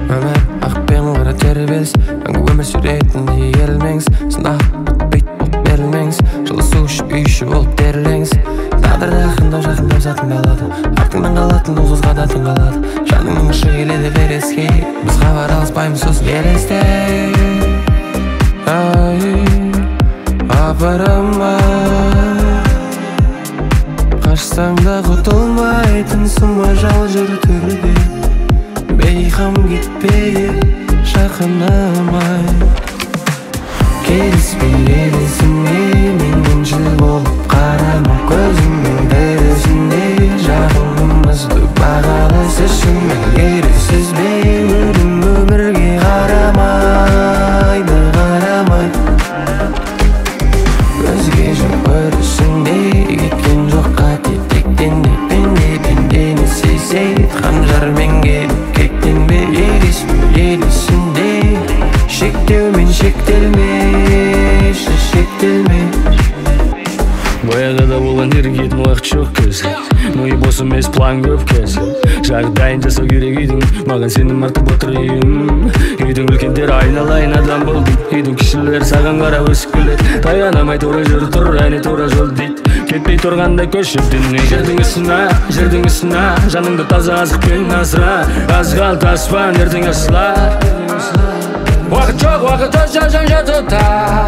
Өмір ақ пен қара тербеліс, мәңгі өмір сүретіндей ерілмеңіз. Сынақ бітпейді болып берілмеңіз, жылысу үшін үй іші болып берілеңіз. Тағдырды жақындау сатын қалады, артыңнан қалатын ол қызға да тыңғалады. Жаныңның ұшы келеді вереске, біз хабар алыспаймыз сосын елесте. Апарама, қашсаң да құтылмайтынсың ба жал жүртірде. Бейхам кетпей жақынамай, келіспейсіңе менен жыл болып қарама. Көзіңнің дәрісінде жағыңымызды бағалас үшін мен ересіз бе өлім өмірге қарамайды, қарамай. Өзге жоқ өрісінде кеткен жоқ қате тектен де пендені сезеді. Қанжармен келіп кектенбе елесінде, шектеумен шектелме, шектелме. Баяғыда болған ерігетін уақыт жоқ кез, но и бос емес план көп кез. Жағдайын жасау керек үйдің, маған сенім артып отыр үйім. Үйдің үлкендері айналайын адам бол дейді, үйдің кішілер саған қарап өсіп келеді. Таянамай тура жүр тұр, әне тура жол дейді. Кетпей тұрғандай көшіп дүние жердің үстіне, жаныңды таза азықпен асыра. Аз қалды аспан ертең ашылар. Уақыт жоқ, уақыт өз жазан жатыда,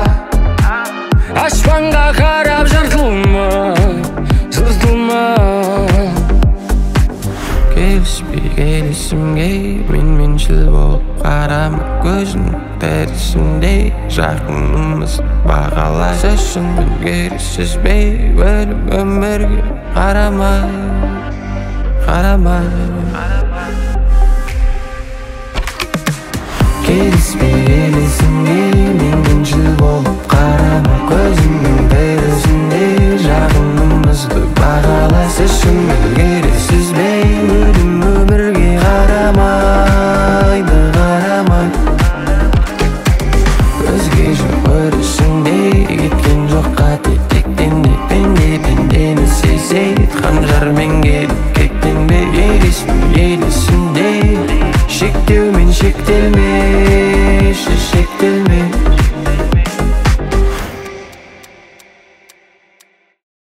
аспанға қарап жыртылма. Келісімге меншіл болып қарама. Көзің дәрісінде жақынымыз бағалас үшін мен ересіз бе өлім өмірге қарамай. Келісімге меншіл болып қарама. Көзіңнің дәрісінде жақынымызды бағалас үшін мен ересіз бе өлім өмірге қарамайды, қарамай. Өзге жоқ өрісінде кеткен жоқ қате тектен де пендені сезеді. Қанжармен келіп кектенбе елесінде, шектеумен шектелме, шектелме.